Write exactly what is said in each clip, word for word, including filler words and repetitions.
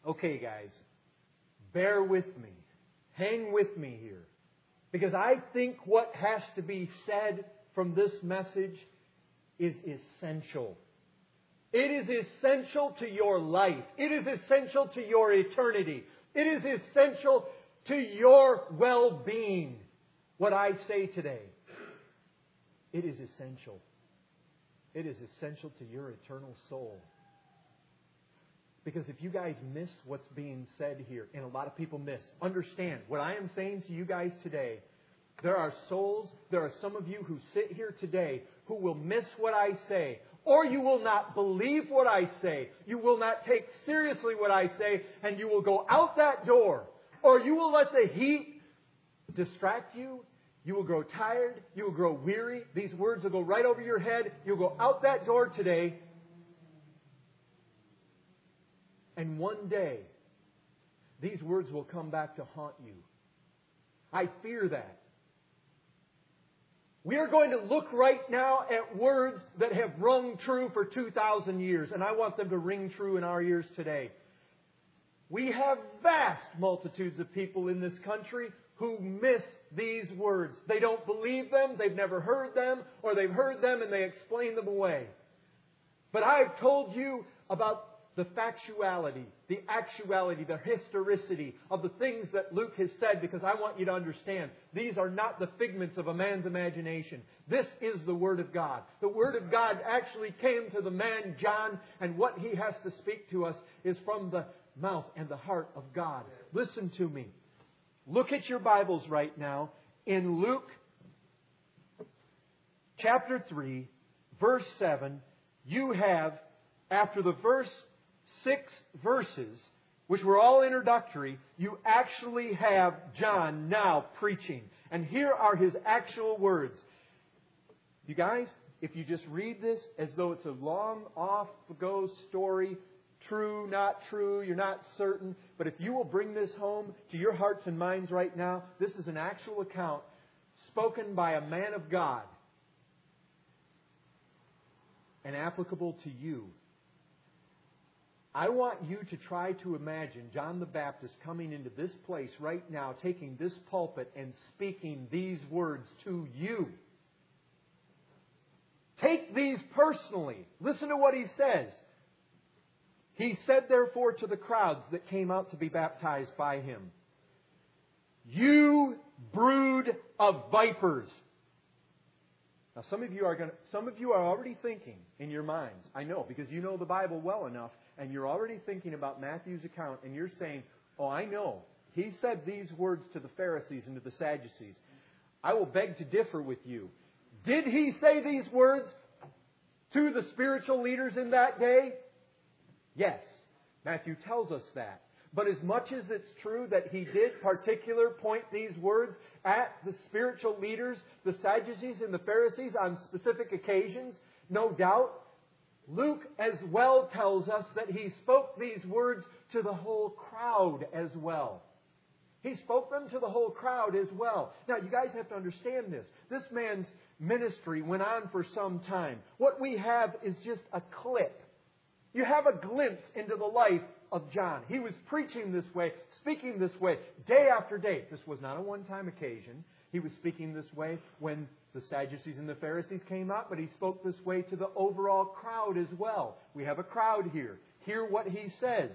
Okay, guys, bear with me. Hang with me here. Because I think what has to be said from this message is essential. It is essential to your life. It is essential to your eternity. It is essential to your well-being. What I say today, it is essential. It is essential to your eternal soul. Because if you guys miss what's being said here, and a lot of people miss, understand what I am saying to you guys today. There are souls, there are some of you who sit here today who will miss what I say. Or you will not believe what I say. You will not take seriously what I say, and you will go out that door. Or you will let the heat distract you. You will grow tired. You will grow weary. These words will go right over your head. You'll go out that door today. And one day, these words will come back to haunt you. I fear that. We are going to look right now at words that have rung true for two thousand years, and I want them to ring true in our ears today. We have vast multitudes of people in this country who miss these words. They don't believe them, they've never heard them, or they've heard them and they explain them away. But I've told you about the factuality, the actuality, the historicity of the things that Luke has said, because I want you to understand these are not the figments of a man's imagination. This is the Word of God. The Word of God actually came to the man John, and what he has to speak to us is from the mouth and the heart of God. Listen to me. Look at your Bibles right now. In Luke chapter three, verse seven, you have, after the verse six verses, which were all introductory, you actually have John now preaching. And here are his actual words. You guys, if you just read this as though it's a long off-the-go story, true, not true, you're not certain, but if you will bring this home to your hearts and minds right now, this is an actual account spoken by a man of God and applicable to you. I want you to try to imagine John the Baptist coming into this place right now, taking this pulpit and speaking these words to you. Take these personally. Listen to what he says. He said, therefore, to the crowds that came out to be baptized by him, "You brood of vipers." Now, some of you are going to, some of you are already thinking in your minds. I know, because you know the Bible well enough, and you're already thinking about Matthew's account, and you're saying, "Oh, I know. He said these words to the Pharisees and to the Sadducees." I will beg to differ with you. Did he say these words to the spiritual leaders in that day? Yes. Matthew tells us that. But as much as it's true that he did particular point these words at the spiritual leaders, the Sadducees and the Pharisees on specific occasions, no doubt, Luke as well tells us that he spoke these words to the whole crowd as well. He spoke them to the whole crowd as well. Now, you guys have to understand this. This man's ministry went on for some time. What we have is just a clip. You have a glimpse into the life of John. He was preaching this way, speaking this way, day after day. This was not a one-time occasion. He was speaking this way when the Sadducees and the Pharisees came out, but he spoke this way to the overall crowd as well. We have a crowd here. Hear what he says.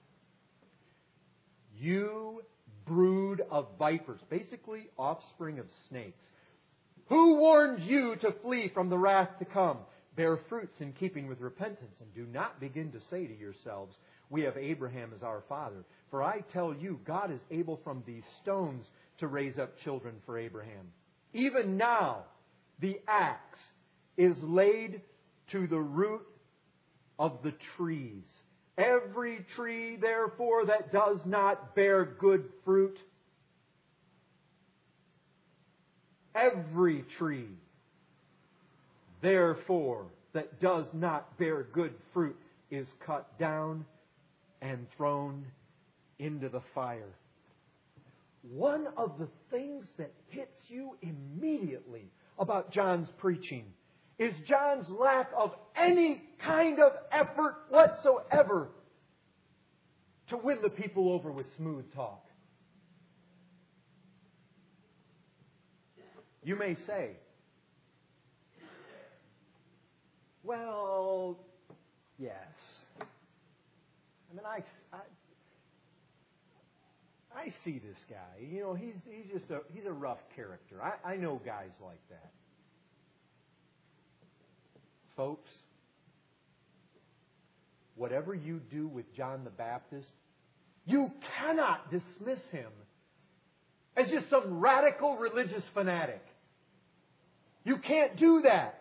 "You brood of vipers," basically offspring of snakes. "Who warned you to flee from the wrath to come? Bear fruits in keeping with repentance, and do not begin to say to yourselves, 'We have Abraham as our father.' For I tell you, God is able from these stones to raise up children for Abraham. Even now, the axe is laid to the root of the trees. Every tree, therefore, that does not bear good fruit, every tree, therefore, that does not bear good fruit is cut down and thrown into the fire." One of the things that hits you immediately about John's preaching is John's lack of any kind of effort whatsoever to win the people over with smooth talk. You may say, well, yes. I mean, I, I, I see this guy. You know, he's he's just a he's a rough character. I, I know guys like that. Folks, whatever you do with John the Baptist, you cannot dismiss him as just some radical religious fanatic. You can't do that.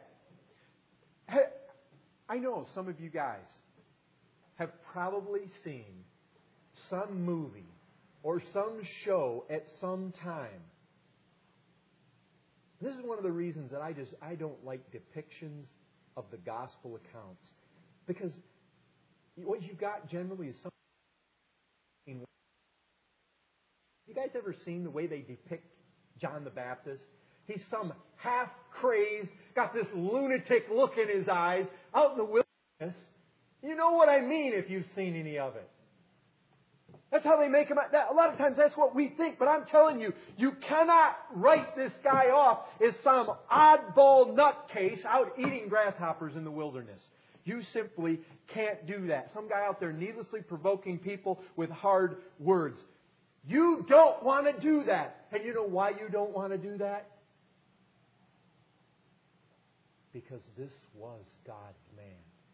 I know some of you guys have probably seen some movie or some show at some time. This is one of the reasons that I just I don't like depictions of the gospel accounts, because what you've got generally is some. You guys ever seen the way they depict John the Baptist? He's some half-crazed, got this lunatic look in his eyes, out in the wilderness. You know what I mean if you've seen any of it. That's how they make him. A lot of times that's what we think, but I'm telling you, you cannot write this guy off as some oddball nutcase out eating grasshoppers in the wilderness. You simply can't do that. Some guy out there needlessly provoking people with hard words. You don't want to do that. And you know why you don't want to do that? Because this was God's man.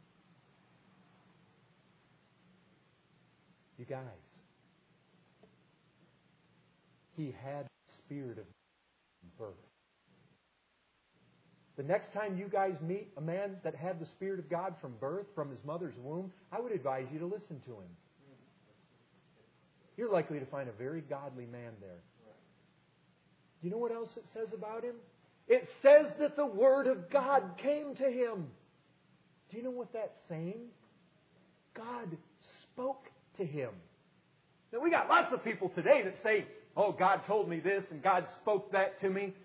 You guys, he had the spirit of birth. The next time you guys meet a man that had the Spirit of God from birth, from his mother's womb, I would advise you to listen to him. You're likely to find a very godly man there. Do you know what else it says about him? It says that the Word of God came to him. Do you know what that's saying? God spoke to him. Now, we got lots of people today that say, oh, God told me this and God spoke that to me.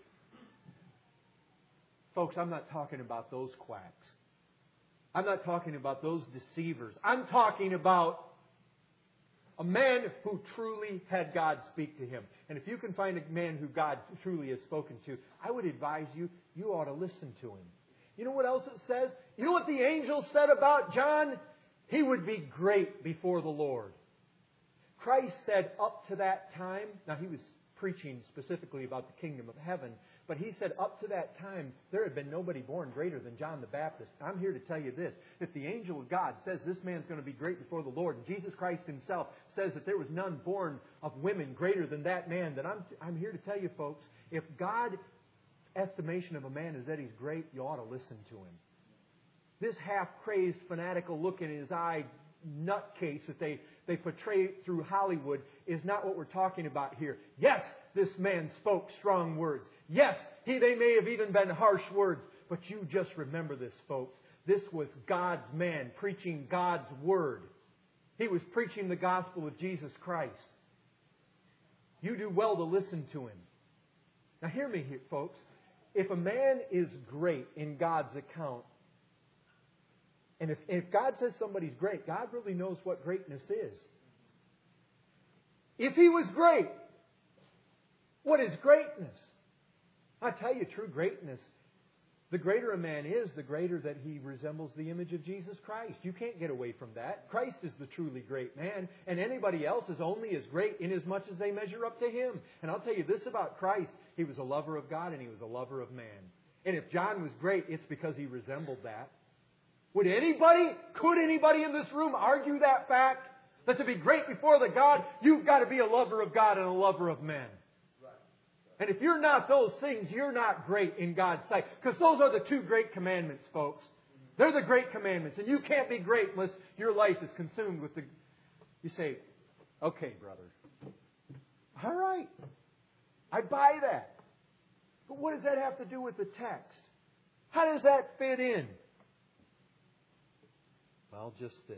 Folks, I'm not talking about those quacks. I'm not talking about those deceivers. I'm talking about a man who truly had God speak to him. And if you can find a man who God truly has spoken to, I would advise you, you ought to listen to him. You know what else it says? You know what the angel said about John? He would be great before the Lord. Christ said up to that time, now he was preaching specifically about the kingdom of heaven, but he said up to that time, there had been nobody born greater than John the Baptist. I'm here to tell you this. If the angel of God says this man's going to be great before the Lord, and Jesus Christ himself says that there was none born of women greater than that man, then I'm, I'm here to tell you, folks, if God's estimation of a man is that he's great, you ought to listen to him. This half-crazed, fanatical look in his eye nutcase that they, they portray through Hollywood is not what we're talking about here. Yes, this man spoke strong words. Yes, he, they may have even been harsh words. But you just remember this, folks. This was God's man preaching God's Word. He was preaching the gospel of Jesus Christ. You do well to listen to him. Now hear me here, folks. If a man is great in God's account, and if, if God says somebody's great, God really knows what greatness is. If he was great, what is greatness? I tell you, true greatness, the greater a man is, the greater that he resembles the image of Jesus Christ. You can't get away from that. Christ is the truly great man, and anybody else is only as great inasmuch as they measure up to him. And I'll tell you this about Christ. He was a lover of God and he was a lover of man. And if John was great, it's because he resembled that. Would anybody, could anybody in this room argue that fact? That to be great before the God, you've got to be a lover of God and a lover of men. And if you're not those things, you're not great in God's sight. Because those are the two great commandments, folks. They're the great commandments. And you can't be great unless your life is consumed with the... You say, okay, brother. All right. I buy that. But what does that have to do with the text? How does that fit in? Well, just this.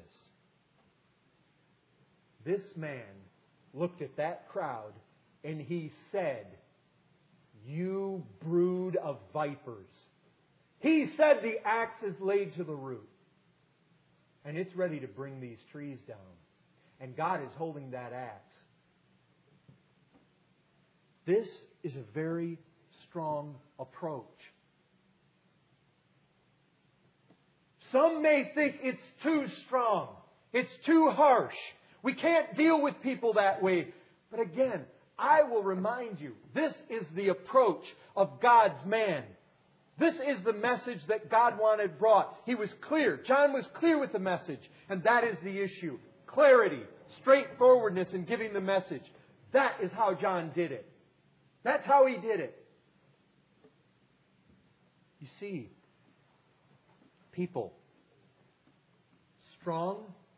This man looked at that crowd and he said, you brood of vipers. He said the axe is laid to the root. And it's ready to bring these trees down. And God is holding that axe. This is a very strong approach. Some may think it's too strong. It's too harsh. We can't deal with people that way. But again, I will remind you, this is the approach of God's man. This is the message that God wanted brought. He was clear. John was clear with the message. And that is the issue. Clarity, straightforwardness in giving the message. That is how John did it. That's how he did it. You see, people, strong,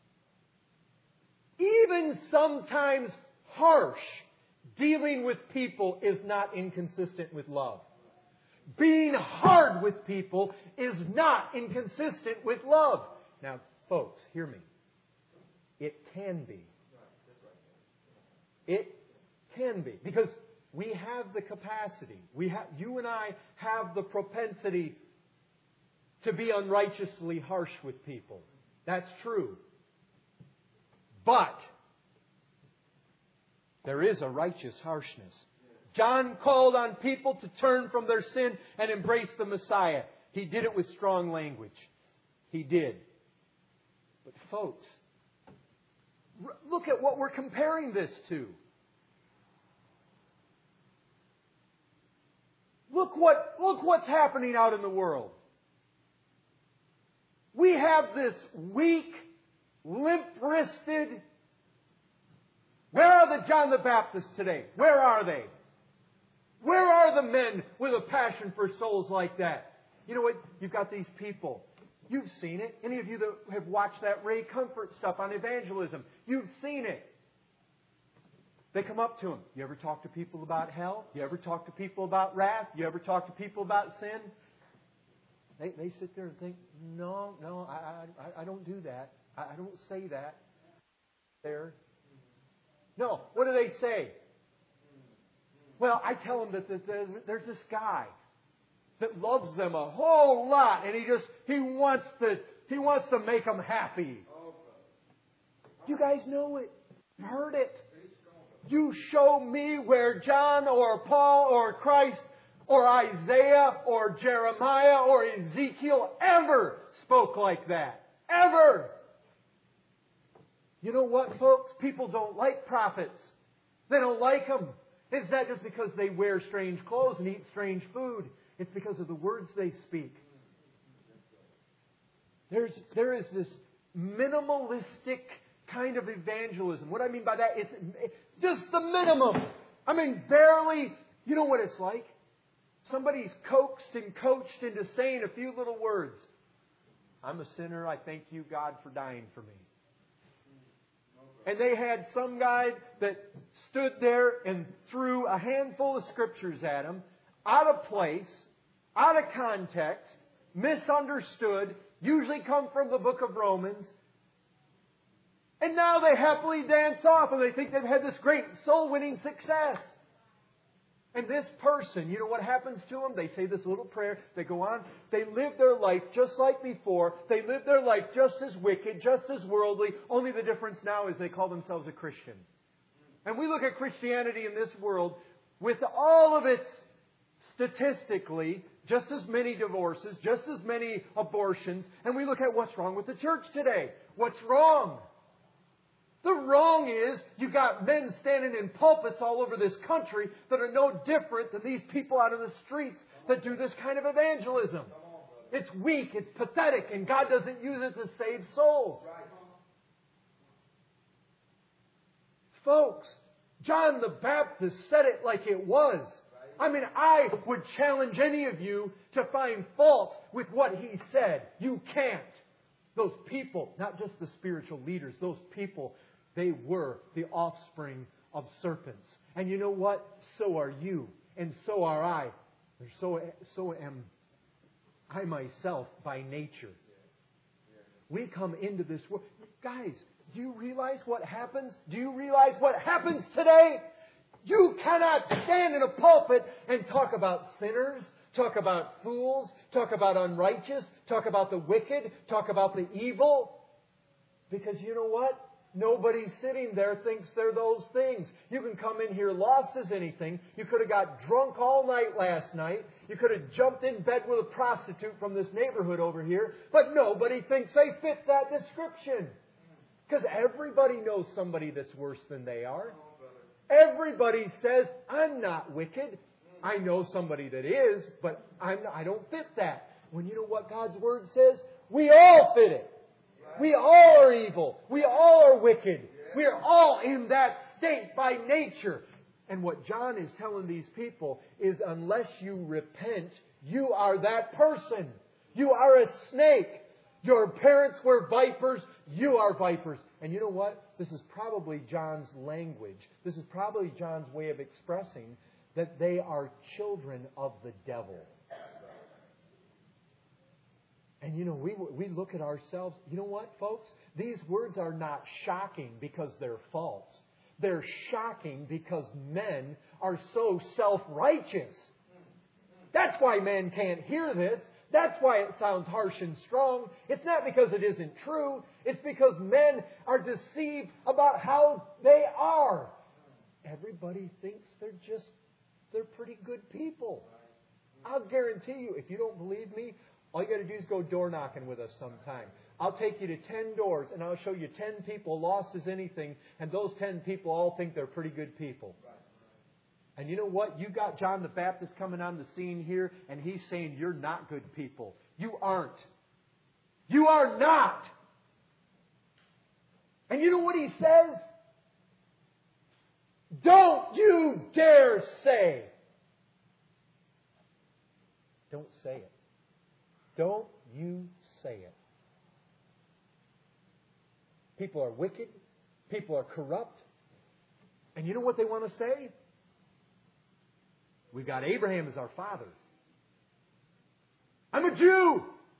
even sometimes harsh, dealing with people is not inconsistent with love. Being hard with people is not inconsistent with love. Now, folks, hear me. It can be. It can be. Because we have the capacity. We have, you and I have the propensity to be unrighteously harsh with people. That's true. But there is a righteous harshness. John called on people to turn from their sin and embrace the Messiah. He did it with strong language. He did. But folks, look at what we're comparing this to. Look what, look what's happening out in the world. We have this weak, limp-wristed... Where are the John the Baptists today? Where are they? Where are the men with a passion for souls like that? You know what? You've got these people. You've seen it. Any of you that have watched that Ray Comfort stuff on evangelism, you've seen it. They come up to him. You ever talk to people about hell? You ever talk to people about wrath? You ever talk to people about sin? They, they sit there and think, no, no, I, I, I don't do that. I, I don't say that. There. No, what do they say? Well, I tell them that there's, there's this guy that loves them a whole lot, and he just he wants to he wants to make them happy. You guys know it. You heard it. You show me where John or Paul or Christ or Isaiah or Jeremiah or Ezekiel ever spoke like that. Ever. You know what, folks? People don't like prophets. They don't like them. It's not just because they wear strange clothes and eat strange food. It's because of the words they speak. There's, there is this minimalistic kind of evangelism. What I mean by that, it's just the minimum. I mean, barely, you know what it's like? Somebody's coaxed and coached into saying a few little words. I'm a sinner. I thank you, God, for dying for me. And they had some guy that stood there and threw a handful of scriptures at him, out of place, out of context, misunderstood, usually come from the book of Romans. And now they happily dance off and they think they've had this great soul-winning success. And this person, you know what happens to them? They say this little prayer. They go on. They live their life just like before. They live their life just as wicked, just as worldly. Only the difference now is they call themselves a Christian. And we look at Christianity in this world with all of its, statistically, just as many divorces, just as many abortions. And we look at what's wrong with the church today. What's wrong? The wrong is, you got men standing in pulpits all over this country that are no different than these people out in the streets that do this kind of evangelism. It's weak, it's pathetic, and God doesn't use it to save souls. Folks, John the Baptist said it like it was. I mean, I would challenge any of you to find fault with what he said. You can't. Those people, not just the spiritual leaders, those people, they were the offspring of serpents. And you know what? So are you. And so are I. So, so am I myself by nature. We come into this world. Guys, do you realize what happens? Do you realize what happens today? You cannot stand in a pulpit and talk about sinners, talk about fools, talk about unrighteous, talk about the wicked, talk about the evil. Because you know what? Nobody sitting there thinks they're those things. You can come in here lost as anything. You could have got drunk all night last night. You could have jumped in bed with a prostitute from this neighborhood over here. But nobody thinks they fit that description. Because everybody knows somebody that's worse than they are. Everybody says, I'm not wicked. I know somebody that is, but I'm not, I don't fit that. When you know what God's Word says? We all fit it. We all are evil. We all are wicked. We are all in that state by nature. And what John is telling these people is unless you repent, you are that person. You are a snake. Your parents were vipers. You are vipers. And you know what? This is probably John's language. This is probably John's way of expressing that they are children of the devil. And you know, we we look at ourselves. You know what, folks? These words are not shocking because they're false. They're shocking because men are so self-righteous. That's why men can't hear this. That's why it sounds harsh and strong. It's not because it isn't true. It's because men are deceived about how they are. Everybody thinks they're just, they're pretty good people. I'll guarantee you, if you don't believe me, all you got to do is go door knocking with us sometime. I'll take you to ten doors and I'll show you ten people lost as anything, and those ten people all think they're pretty good people. And you know what? You got John the Baptist coming on the scene here, and he's saying you're not good people. You aren't. You are not. And you know what he says? Don't you dare say. Don't say it. Don't you say it. People are wicked. People are corrupt. And you know what they want to say? We've got Abraham as our father. I'm a Jew.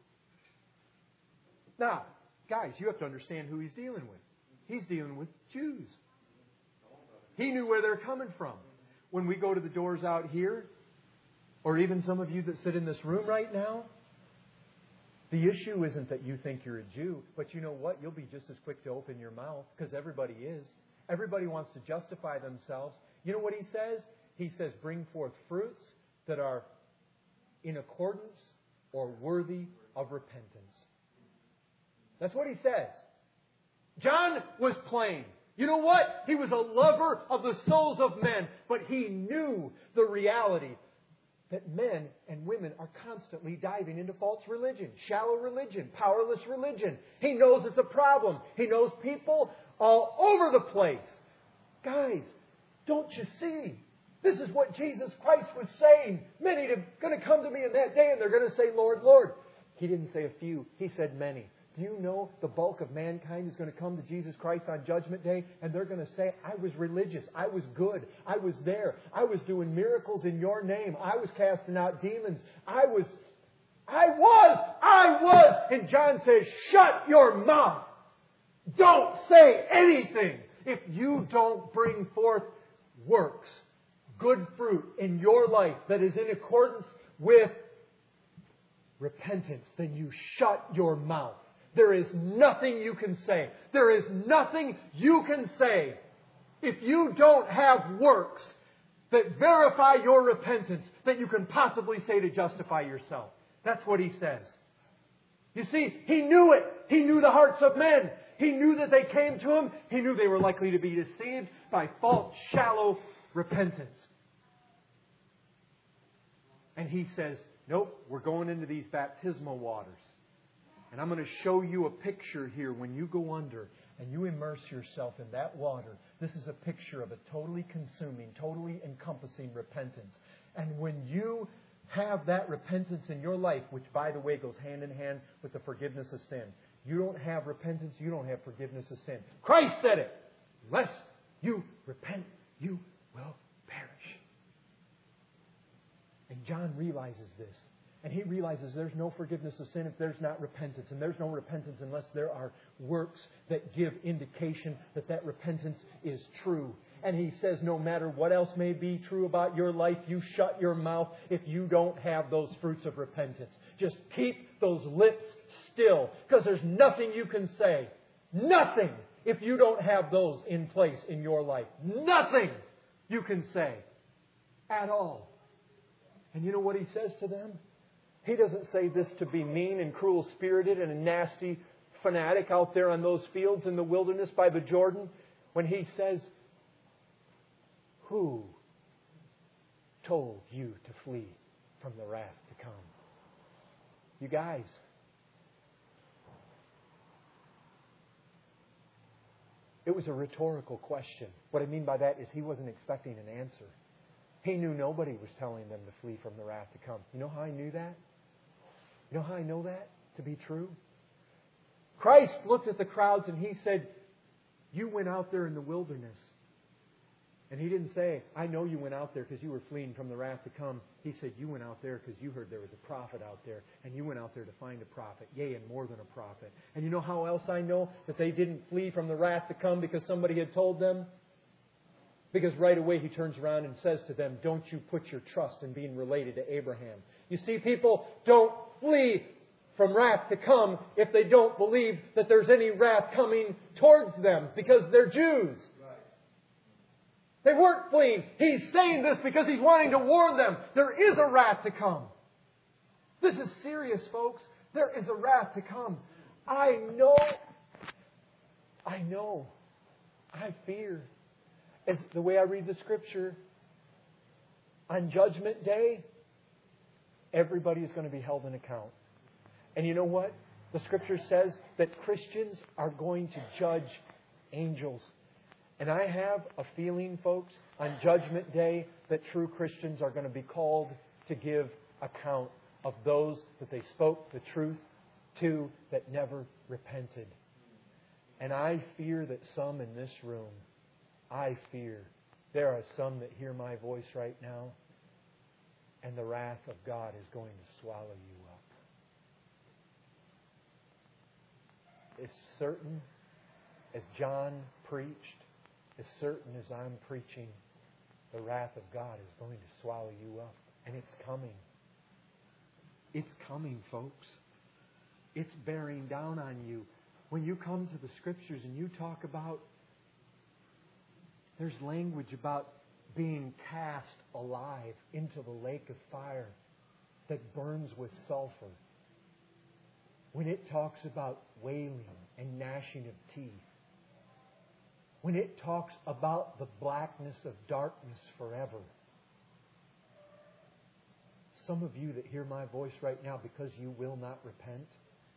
Now, guys, you have to understand who he's dealing with. He's dealing with Jews. He knew where they're coming from. When we go to the doors out here, or even some of you that sit in this room right now, the issue isn't that you think you're a Jew, but you know what? You'll be just as quick to open your mouth, because everybody is. Everybody wants to justify themselves. You know what he says? He says, bring forth fruits that are in accordance or worthy of repentance. That's what he says. John was plain. You know what? He was a lover of the souls of men, but he knew the reality that men and women are constantly diving into false religion, shallow religion, powerless religion. He knows it's a problem. He knows people all over the place. Guys, don't you see? This is what Jesus Christ was saying. Many are going to come to me in that day and they're going to say, Lord, Lord. He didn't say a few. He said many. Do you know the bulk of mankind is going to come to Jesus Christ on Judgment Day and they're going to say, I was religious. I was good. I was there. I was doing miracles in your name. I was casting out demons. I was, I was, I was. And John says, shut your mouth. Don't say anything if you don't bring forth works, good fruit in your life that is in accordance with repentance. Then you shut your mouth. There is nothing you can say. There is nothing you can say if you don't have works that verify your repentance that you can possibly say to justify yourself. That's what he says. You see, he knew it. He knew the hearts of men. He knew that they came to him. He knew they were likely to be deceived by false, shallow repentance. And he says, nope, we're going into these baptismal waters. And I'm going to show you a picture here when you go under and you immerse yourself in that water. This is a picture of a totally consuming, totally encompassing repentance. And when you have that repentance in your life, which, by the way, goes hand in hand with the forgiveness of sin. You don't have repentance, you don't have forgiveness of sin. Christ said it. Unless you repent, you will perish. And John realizes this. And he realizes there's no forgiveness of sin if there's not repentance. And there's no repentance unless there are works that give indication that that repentance is true. And he says no matter what else may be true about your life, you shut your mouth if you don't have those fruits of repentance. Just keep those lips still, because there's nothing you can say. Nothing. if you don't have those in place in your life. Nothing you can say at all. And you know what He says to them? He doesn't say this to be mean and cruel-spirited and a nasty fanatic out there on those fields in the wilderness by the Jordan. When He says, who told you to flee from the wrath to come? You guys. It was a rhetorical question. What I mean by that is He wasn't expecting an answer. He knew nobody was telling them to flee from the wrath to come. You know how I knew that? You know how I know that to be true? Christ looked at the crowds and He said, you went out there in the wilderness. And He didn't say, I know you went out there because you were fleeing from the wrath to come. He said, you went out there because you heard there was a prophet out there. And you went out there to find a prophet. Yea, and more than a prophet. And you know how else I know that they didn't flee from the wrath to come because somebody had told them? Because right away He turns around and says to them, don't you put your trust in being related to Abraham. You see, people don't flee from wrath to come if they don't believe that there's any wrath coming towards them because they're Jews. They weren't fleeing. He's saying this because He's wanting to warn them. There is a wrath to come. This is serious, folks. There is a wrath to come. I know. I know. I fear. It's the way I read the Scripture. On Judgment Day, everybody is going to be held in account. And you know what? The Scripture says that Christians are going to judge angels. And I have a feeling, folks, on Judgment Day that true Christians are going to be called to give account of those that they spoke the truth to that never repented. And I fear that some in this room, I fear, there are some that hear my voice right now, and the wrath of God is going to swallow you up. As certain as John preached, as certain as I'm preaching, the wrath of God is going to swallow you up. And it's coming. It's coming, folks. It's bearing down on you. When you come to the Scriptures and you talk about, there's language about being cast alive into the lake of fire that burns with sulfur. When it talks about wailing and gnashing of teeth. When it talks about the blackness of darkness forever. Some of you that hear my voice right now because you will not repent.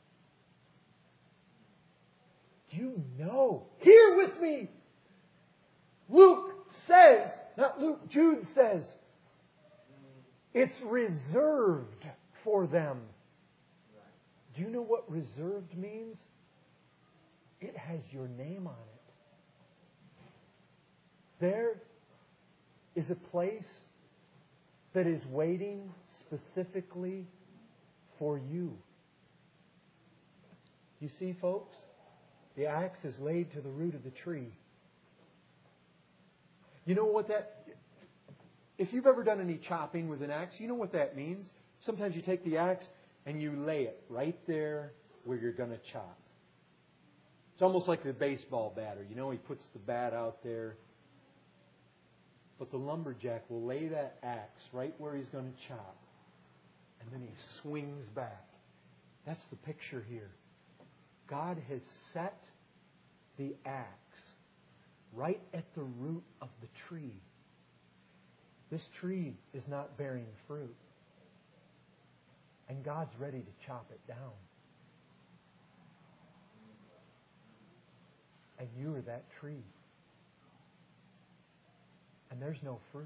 Do you know? Hear with me! Luke says, not Luke, Jude says, it's reserved for them. Do you know what reserved means? It has your name on it. There is a place that is waiting specifically for you. You see, folks, the axe is laid to the root of the tree. You know what that... If you've ever done any chopping with an axe, you know what that means. Sometimes you take the axe and you lay it right there where you're going to chop. It's almost like the baseball batter. You know, he puts the bat out there. But the lumberjack will lay that axe right where he's going to chop. And then he swings back. That's the picture here. God has set the axe right at the root of the tree. This tree is not bearing fruit. And God's ready to chop it down. And you are that tree. And there's no fruit.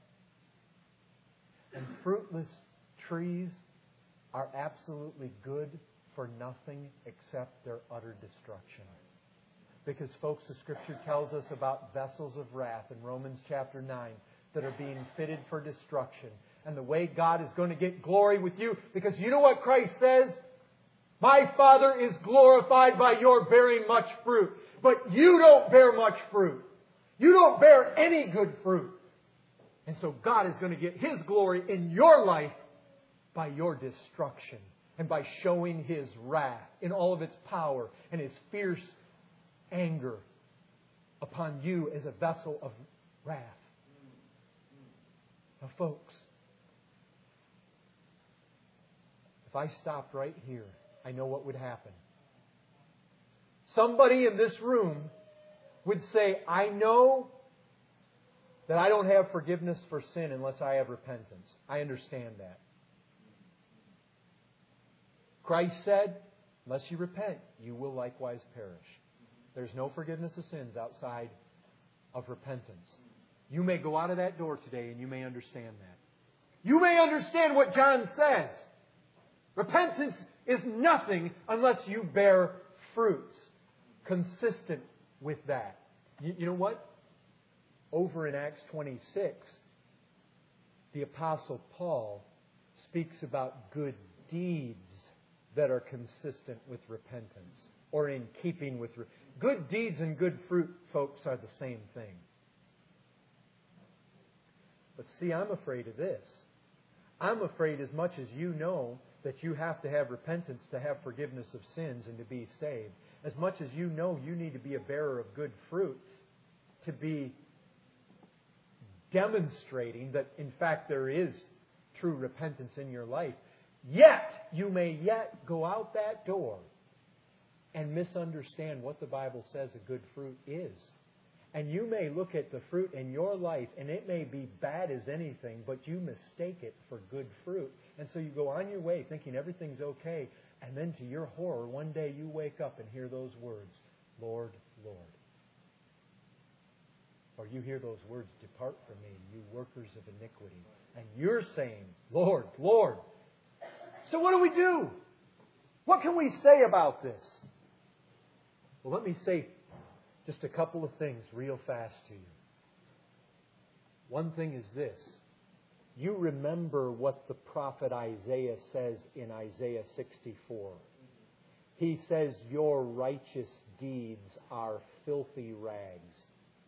And fruitless trees are absolutely good for nothing except their utter destruction. Because, folks, the Scripture tells us about vessels of wrath in Romans chapter nine that are being fitted for destruction. And the way God is going to get glory with you, because you know what Christ says? My Father is glorified by your bearing much fruit. But you don't bear much fruit. You don't bear any good fruit. And so God is going to get His glory in your life by your destruction and by showing His wrath in all of its power and His fierce anger upon you as a vessel of wrath. Now, folks, if I stopped right here, I know what would happen. Somebody in this room would say, I know that I don't have forgiveness for sin unless I have repentance. I understand that. Christ said, unless you repent, you will likewise perish. There's no forgiveness of sins outside of repentance. You may go out of that door today and you may understand that. You may understand what John says. Repentance is nothing unless you bear fruits consistent with that. You, you know what? Over in Acts twenty-six, the Apostle Paul speaks about good deeds that are consistent with repentance or in keeping with repentance. Good deeds and good fruit, folks, are the same thing. But see, I'm afraid of this. I'm afraid as much as you know that you have to have repentance to have forgiveness of sins and to be saved, as much as you know you need to be a bearer of good fruit to be demonstrating that, in fact, there is true repentance in your life, yet you may yet go out that door and misunderstand what the Bible says a good fruit is. And you may look at the fruit in your life, and it may be bad as anything, but you mistake it for good fruit. And so you go on your way thinking everything's okay, and then to your horror, one day you wake up and hear those words, Lord, Lord. Or you hear those words, depart from me, you workers of iniquity. And you're saying, Lord, Lord. So what do we do? What can we say about this? Well, let me say just a couple of things real fast to you. One thing is this. You remember what the prophet Isaiah says in Isaiah sixty-four. He says, your righteous deeds are filthy rags.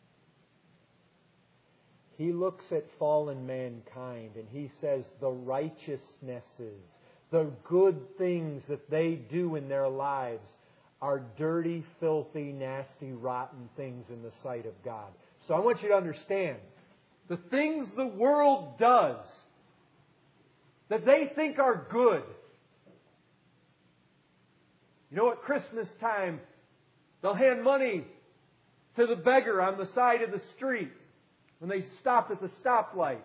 He looks at fallen mankind and he says the righteousnesses, the good things that they do in their lives are dirty, filthy, nasty, rotten things in the sight of God. So I want you to understand, the things the world does that they think are good. You know, at Christmas time, they'll hand money to the beggar on the side of the street when they stop at the stoplight.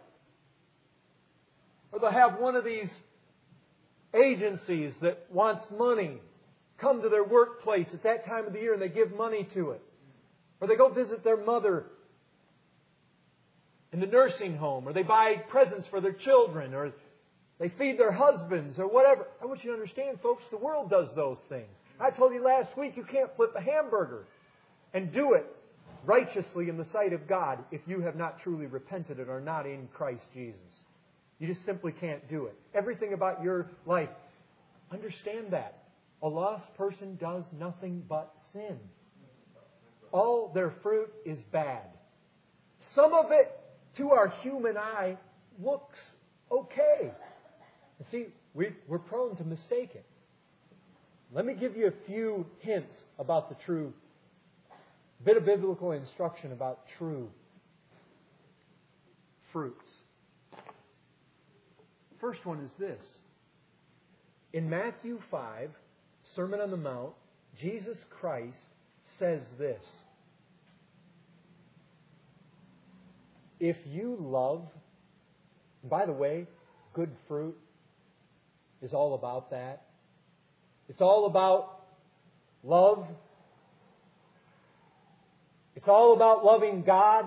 Or they'll have one of these agencies that wants money come to their workplace at that time of the year and they give money to it. Or they go visit their mother in the nursing home, or they buy presents for their children, or they feed their husbands, or whatever. I want you to understand, folks, the world does those things. I told you last week you can't flip a hamburger and do it righteously in the sight of God if you have not truly repented and are not in Christ Jesus. You just simply can't do it. Everything about your life, understand that. A lost person does nothing but sin. All their fruit is bad. Some of it, to our human eye, looks okay. You see, we, we're prone to mistake it. Let me give you a few hints about the true, bit of biblical instruction about true fruits. First one is this. In Matthew five, Sermon on the Mount, Jesus Christ says this. If you love, by the way, good fruit is all about that. It's all about love. It's all about loving God.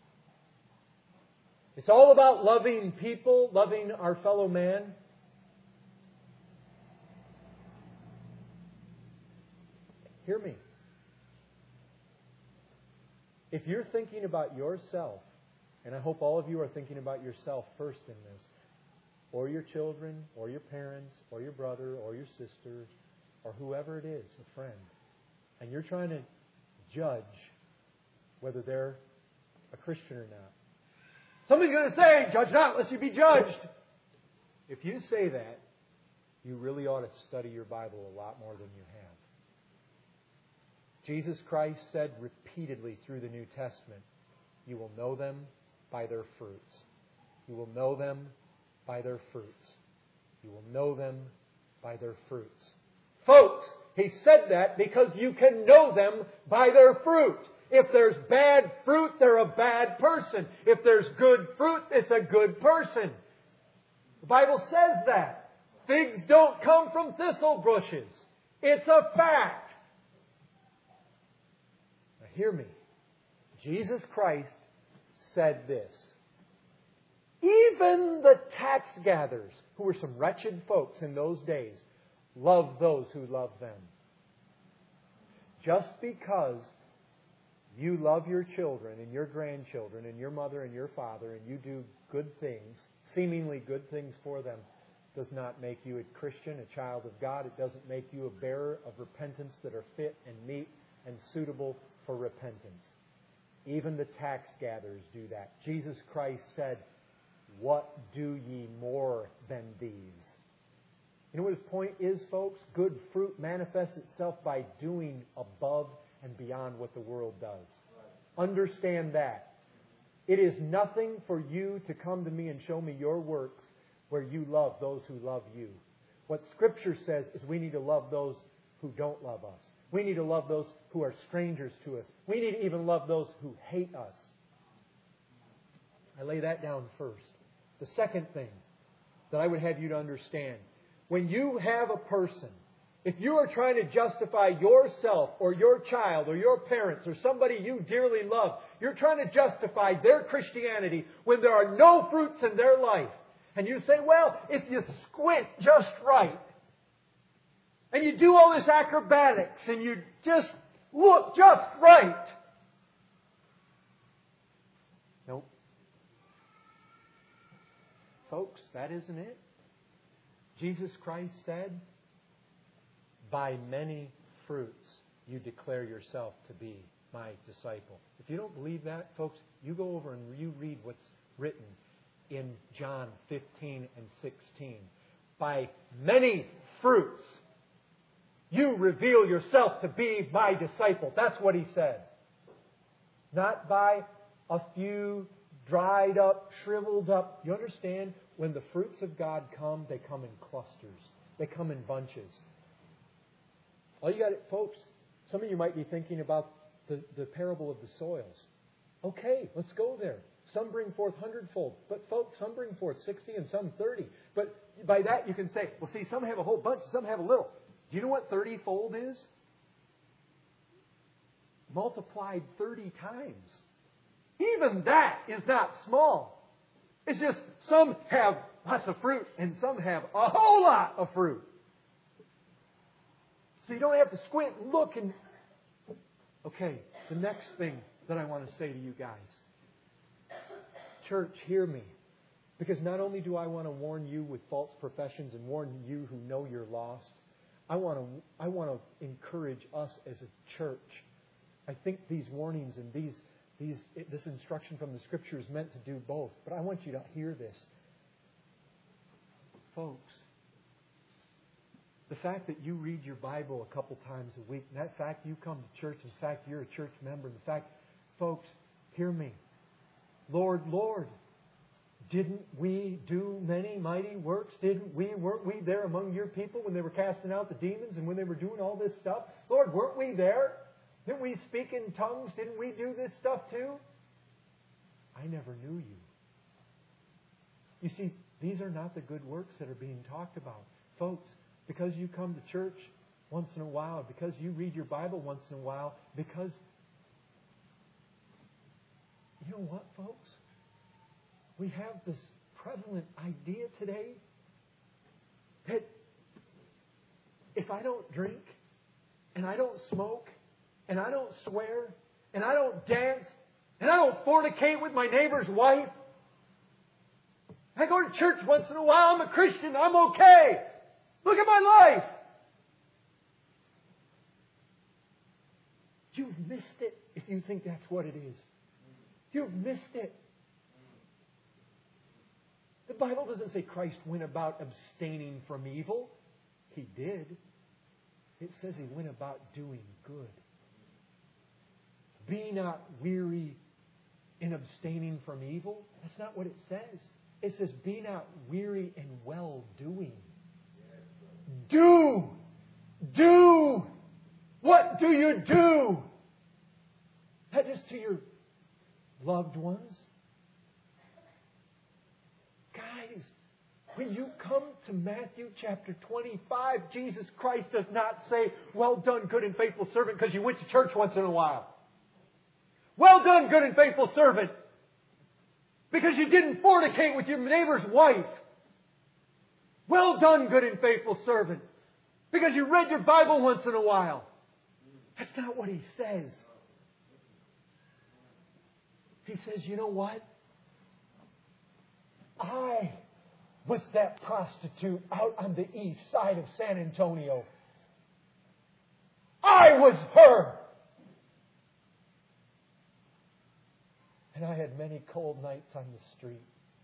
It's all about loving people, loving our fellow man. Hear me. If you're thinking about yourself, and I hope all of you are thinking about yourself first in this, or your children, or your parents, or your brother, or your sister, or whoever it is, a friend, and you're trying to judge whether they're a Christian or not. Somebody's going to say, judge not lest you be judged. If you say that, you really ought to study your Bible a lot more than you have. Jesus Christ said repeatedly through the New Testament, you will know them by their fruits. You will know them by their fruits. You will know them by their fruits. Folks, He said that because you can know them by their fruit. If there's bad fruit, they're a bad person. If there's good fruit, it's a good person. The Bible says that. Figs don't come from thistle bushes. It's a fact. Now hear me. Jesus Christ said this. Even the tax gatherers, who were some wretched folks in those days, loved those who loved them. Just because you love your children and your grandchildren and your mother and your father and you do good things, seemingly good things for them, does not make you a Christian, a child of God. It doesn't make you a bearer of repentance that are fit and meet and suitable for repentance. Even the tax gatherers do that. Jesus Christ said, what do ye more than these? You know what His point is, folks? Good fruit manifests itself by doing above and beyond what the world does. Understand that. It is nothing for you to come to me and show me your works where you love those who love you. What Scripture says is we need to love those who don't love us. We need to love those who are strangers to us. We need to even love those who hate us. I lay that down first. The second thing that I would have you to understand, when you have a person, if you are trying to justify yourself or your child or your parents or somebody you dearly love, you're trying to justify their Christianity when there are no fruits in their life. And you say, well, if you squint just right, and you do all this acrobatics, and you just look just right. Nope. Folks, that isn't it. Jesus Christ said, by many fruits you declare yourself to be my disciple. If you don't believe that, folks, you go over and you read what's written in John fifteen and sixteen. By many fruits you reveal yourself to be my disciple. That's what He said. Not by a few dried up, shriveled up. You understand? When the fruits of God come, they come in clusters. They come in bunches. All you got, folks, some of you might be thinking about the, the parable of the soils. Okay, let's go there. Some bring forth hundredfold. But folks, some bring forth sixty and some thirty. But by that you can say, well, see, some have a whole bunch, some have a little. Do you know what thirty-fold is? Multiplied thirty times. Even that is not small. It's just some have lots of fruit and some have a whole lot of fruit. So you don't have to squint and look and... Okay, the next thing that I want to say to you guys. Church, hear me. Because not only do I want to warn you with false professions and warn you who know you're lost, I want to I want to encourage us as a church. I think these warnings and these these this instruction from the Scripture is meant to do both. But I want you to hear this. Folks, the fact that you read your Bible a couple times a week, and that fact you come to church, and the fact you're a church member, and the fact, folks, hear me. Lord, Lord, didn't we do many mighty works? Didn't we, weren't we there among your people when they were casting out the demons and when they were doing all this stuff? Lord, weren't we there? Didn't we speak in tongues? Didn't we do this stuff too? I never knew you. You see, these are not the good works that are being talked about. Folks, because you come to church once in a while, because you read your Bible once in a while, because, you know what, folks? We have this prevalent idea today that if I don't drink, and I don't smoke, and I don't swear, and I don't dance, and I don't fornicate with my neighbor's wife, I go to church once in a while, I'm a Christian, I'm okay. Look at my life. You've missed it if you think that's what it is. You've missed it. The Bible doesn't say Christ went about abstaining from evil. He did. It says He went about doing good. be not weary in abstaining from evil. That's not what it says. It says, be not weary in well-doing. Do! Do! What do you do? That is to your loved ones. Guys, when you come to Matthew chapter twenty-five, Jesus Christ does not say, well done, good and faithful servant, because you went to church once in a while. Well done, good and faithful servant, because you didn't fornicate with your neighbor's wife. Well done, good and faithful servant, because you read your Bible once in a while. That's not what He says. He says, you know what? I was that prostitute out on the east side of San Antonio. I was her. And I had many cold nights on the street.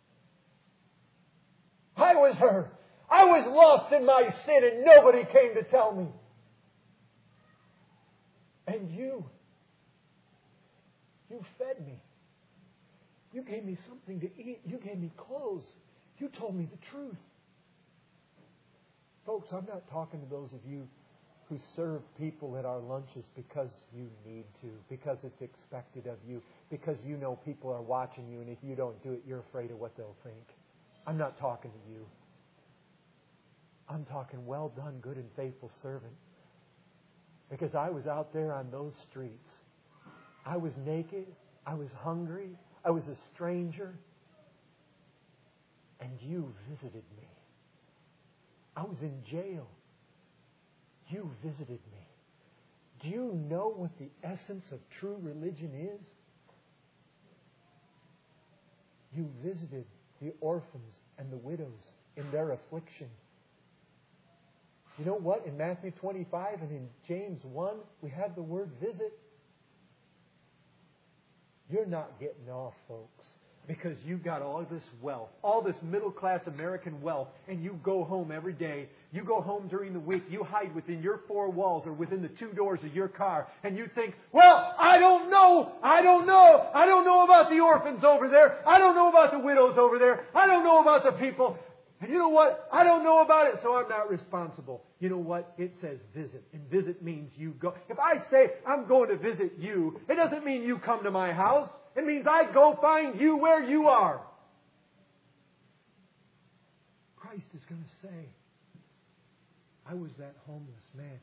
I was her. I was lost in my sin and nobody came to tell me. And you, you fed me. You gave me something to eat. You gave me clothes. You told me the truth. Folks, I'm not talking to those of you who serve people at our lunches because you need to, because it's expected of you, because you know people are watching you, and if you don't do it, you're afraid of what they'll think. I'm not talking to you. I'm talking, well done, good and faithful servant. Because I was out there on those streets. I was naked. I was hungry. I was a stranger. And you visited me. I was in jail. You visited me. Do you know what the essence of true religion is? You visited the orphans and the widows in their affliction. You know what? In Matthew twenty-five and in James one, we have the word visit. You're not getting off, folks, because you've got all this wealth, all this middle-class American wealth, and you go home every day. You go home during the week. You hide within your four walls or within the two doors of your car, and you think, well, I don't know. I don't know. I don't know about the orphans over there. I don't know about the widows over there. I don't know about the people. And you know what? I don't know about it, so I'm not responsible. You know what? It says visit. And visit means you go. If I say I'm going to visit you, it doesn't mean you come to my house. It means I go find you where you are. Christ is going to say, I was that homeless man.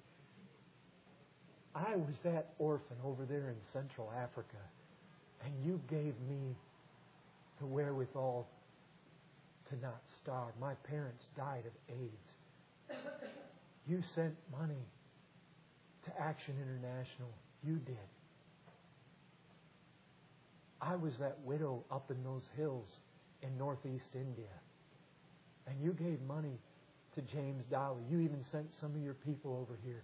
I was that orphan over there in Central Africa. And you gave me the wherewithal to not starve. My parents died of AIDS. You sent money to Action International. You did. I was that widow up in those hills in northeast India. And you gave money to James Dowley. You even sent some of your people over here.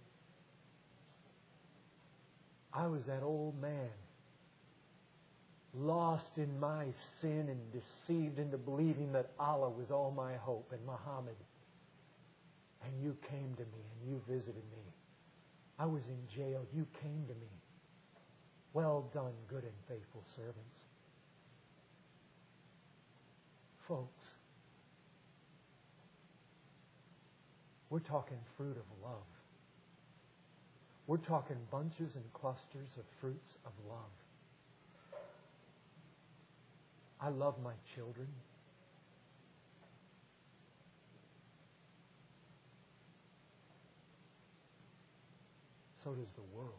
I was that old man, lost in my sin and deceived into believing that Allah was all my hope and Muhammad. And you came to me and you visited me. I was in jail. You came to me. Well done, good and faithful servants. Folks, we're talking fruit of love. We're talking bunches and clusters of fruits of love. I love my children. So does the world.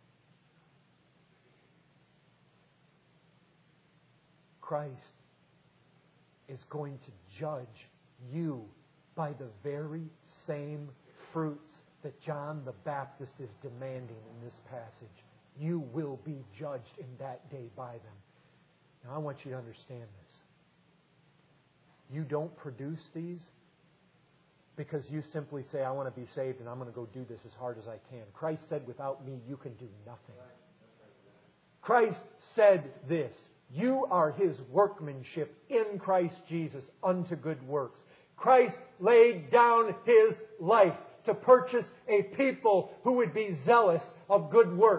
Christ is going to judge you by the very same fruits that John the Baptist is demanding in this passage. You will be judged in that day by them. Now, I want you to understand this. You don't produce these because you simply say, I want to be saved and I'm going to go do this as hard as I can. Christ said, without me, you can do nothing. Christ said this, you are His workmanship in Christ Jesus unto good works. Christ laid down His life to purchase a people who would be zealous of good works.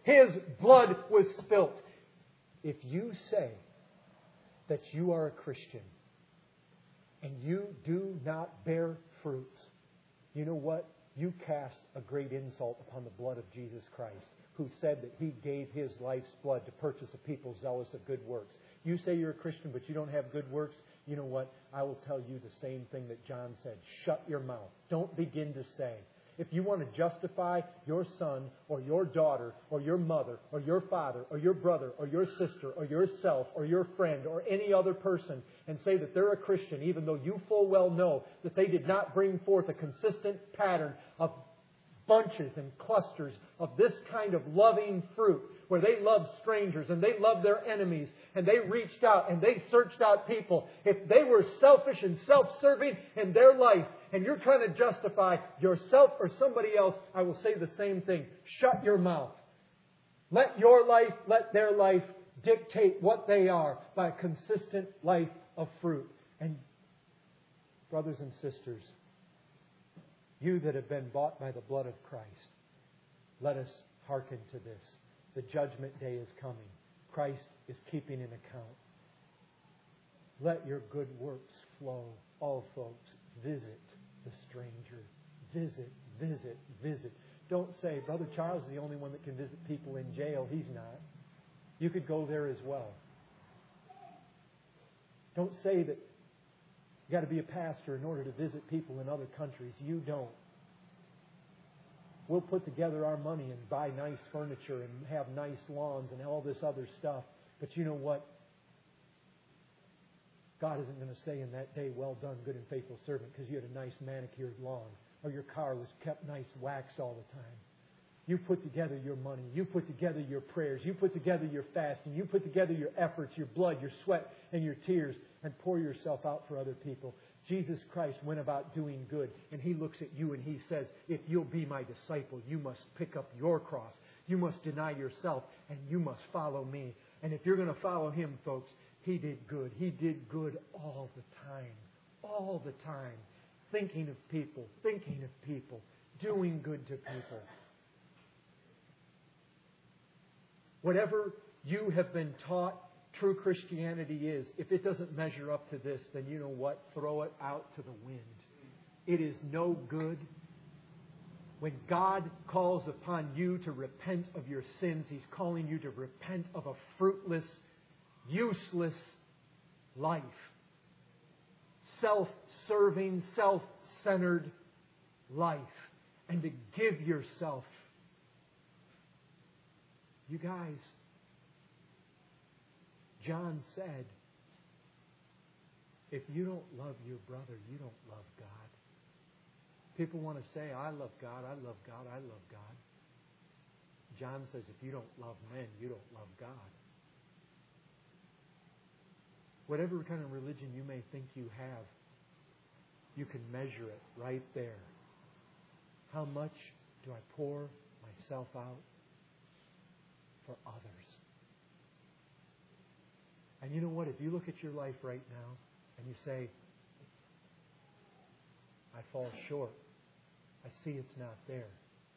His blood was spilt. If you say that you are a Christian and you do not bear fruits, you know what? You cast a great insult upon the blood of Jesus Christ, who said that He gave His life's blood to purchase a people zealous of good works. You say you're a Christian, but you don't have good works. You know what? I will tell you the same thing that John said. Shut your mouth. Don't begin to say. If you want to justify your son or your daughter or your mother or your father or your brother or your sister or yourself or your friend or any other person and say that they're a Christian, even though you full well know that they did not bring forth a consistent pattern of bunches and clusters of this kind of loving fruit, where they loved strangers and they loved their enemies and they reached out and they searched out people. If they were selfish and self-serving in their life and you're trying to justify yourself or somebody else, I will say the same thing. Shut your mouth. Let your life, let their life dictate what they are by a consistent life of fruit. And brothers and sisters, you that have been bought by the blood of Christ, let us hearken to this. The judgment day is coming. Christ is keeping an account. Let your good works flow. All folks, visit the stranger. Visit, visit, visit. Don't say, Brother Charles is the only one that can visit people in jail. He's not. You could go there as well. Don't say that you've got to be a pastor in order to visit people in other countries. You don't. We'll put together our money and buy nice furniture and have nice lawns and all this other stuff. But you know what? God isn't going to say in that day, well done, good and faithful servant, because you had a nice manicured lawn or your car was kept nice waxed all the time. You put together your money. You put together your prayers. You put together your fasting. You put together your efforts, your blood, your sweat, and your tears, and pour yourself out for other people. Jesus Christ went about doing good, and He looks at you and He says, if you'll be my disciple, you must pick up your cross. You must deny yourself, and you must follow me. And if you're going to follow Him, folks, He did good. He did good all the time. All the time. Thinking of people. Thinking of people. Doing good to people. Whatever you have been taught true Christianity is, if it doesn't measure up to this, then you know what? Throw it out to the wind. It is no good. When God calls upon you to repent of your sins, He's calling you to repent of a fruitless, useless life. Self-serving, self-centered life. And to give yourself. You guys, John said, if you don't love your brother, you don't love God. People want to say, I love God, I love God, I love God. John says, if you don't love men, you don't love God. Whatever kind of religion you may think you have, you can measure it right there. How much do I pour myself out for others? And you know what? If you look at your life right now and you say, I fall short. I see it's not there.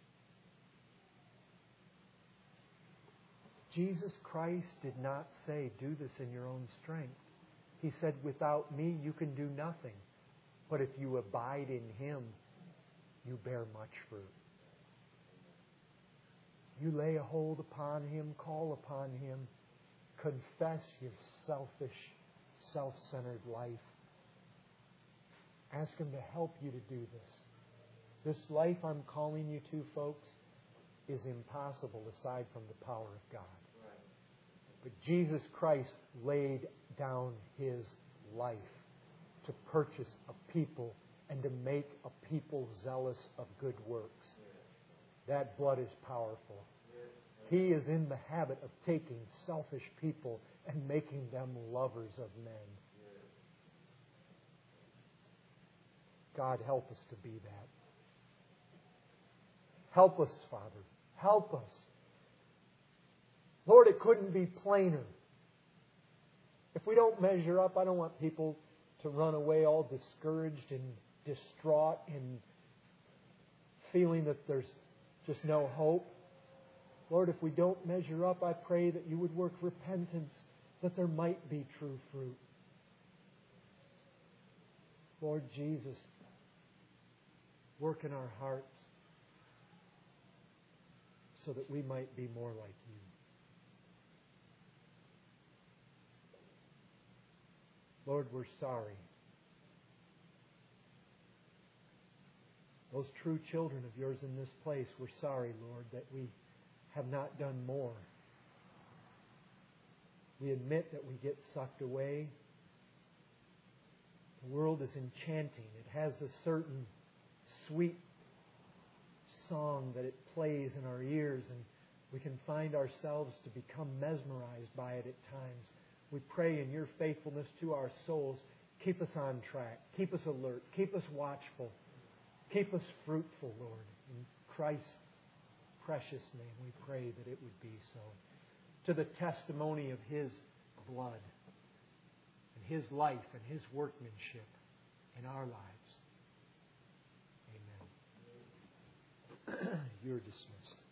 Jesus Christ did not say, do this in your own strength. He said, without me you can do nothing. But if you abide in Him, you bear much fruit. You lay a hold upon Him, call upon Him, confess your selfish, self-centered life. Ask Him to help you to do this. This life I'm calling you to, folks, is impossible aside from the power of God. But Jesus Christ laid down His life to purchase a people and to make a people zealous of good works. That blood is powerful. He is in the habit of taking selfish people and making them lovers of men. God, help us to be that. Help us, Father. Help us. Lord, it couldn't be plainer. If we don't measure up, I don't want people to run away all discouraged and distraught and feeling that there's just no hope. Lord, if we don't measure up, I pray that You would work repentance, that there might be true fruit. Lord Jesus, work in our hearts so that we might be more like You. Lord, we're sorry. Those true children of Yours in this place, we're sorry, Lord, that we have not done more. We admit that we get sucked away. The world is enchanting. It has a certain sweet song that it plays in our ears, and we can find ourselves to become mesmerized by it at times. We pray in Your faithfulness to our souls, keep us on track, keep us alert, keep us watchful, keep us fruitful, Lord. In Christ's precious name we pray that it would be so. To the testimony of His blood and His life and His workmanship in our lives. Amen. You're dismissed.